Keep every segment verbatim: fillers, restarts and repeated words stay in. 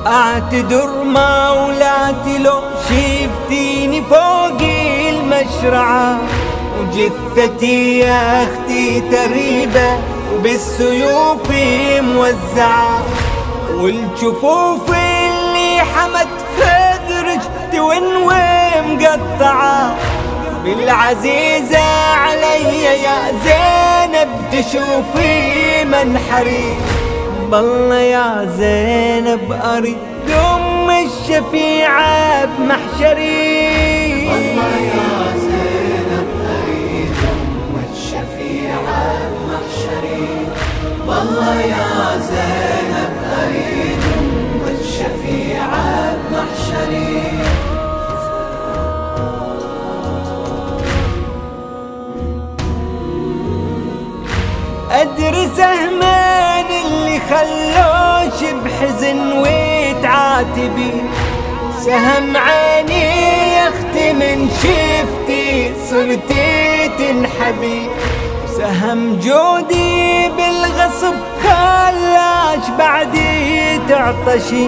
اعتذر مولاتي لو شفتيني فوق المشرعة، وجثتي يا اختي تريبة وبالسيوف موزعة، والجفوف اللي حمت خدرج تونوي مقطعة، بالعزيزة علي يا زينب تشوفي منحري. بالله يا زينب أريد أم الشفيعة بمحشري. والله يا زينب أريد أم الشفيعة بمحشري. والله يا زينب أريد أم الشفيعة بمحشري. أدري سهمان اللي خلوش بحزن ويتعاتبي، سهم عيني يا اختي من شفتي صرتي تنحبي، سهم جودي بالغصب خلاش بعدي تعطشي،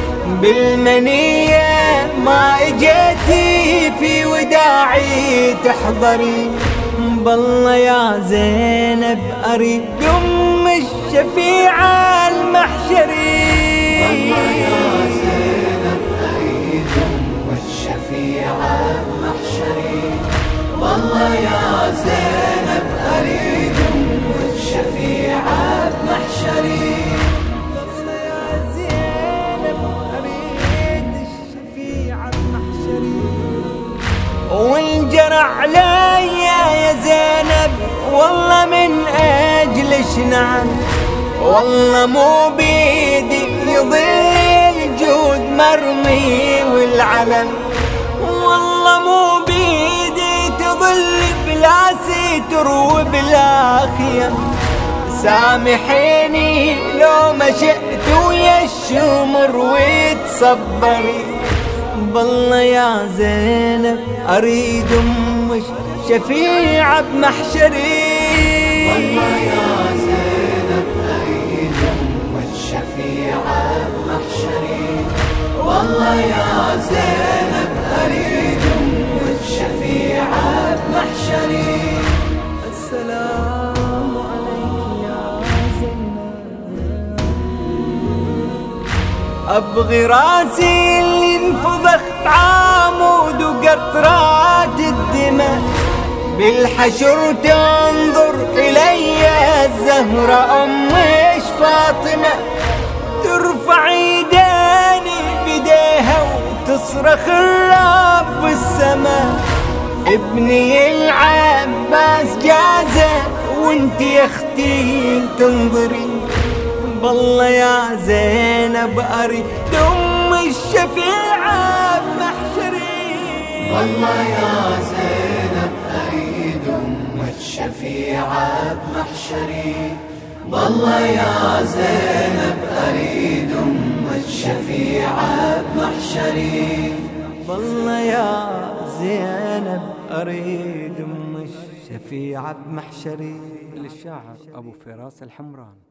بالمنية ما اجيتي في وداعي تحضري. بالله يا زينب أريد أم الشفيعة المحشري. والله يا زينب أريد أم الشفيعة المحشري. والله يا زينب أريد أم الشفيعة المحشري. والله يا زينب أريد الشفيعة المحشري. والجرى علي يا زينب والله من أجلش نعم، والله مو بيدي يضل الجود مرمي والعلم، والله مو بيدي تضل بلا ستر وبلا خيم، سامحيني لو ما شئت ويا الشمر وتصبري. بالله يا زينب أريد أم الشفيعة بمحشري. والله يا زينب أريد أم الشفيعة بمحشري. والله يا زينب أريد أم الشفيعة بمحشري. السلام عليك يا زينب. أبغي راسي اللي انفضخ بعمود وقطرات الدماء، بالحشر تنظر إلي الزهرة أمش فاطمة، ترفع ايداني بديها وتصرخ الرب السماء، ابني العباس جازه وانت يا اختي تنظري. بالله يا زينب أريد أم الشفيعة بمحشري. والله يا زينب أريد أم الشفيعة بمحشري. والله يا زينب أريد أم الشفيعة بمحشري. والله يا زينب أريد أم الشفيعة بمحشري. للشاعر أبو فراس الحمران.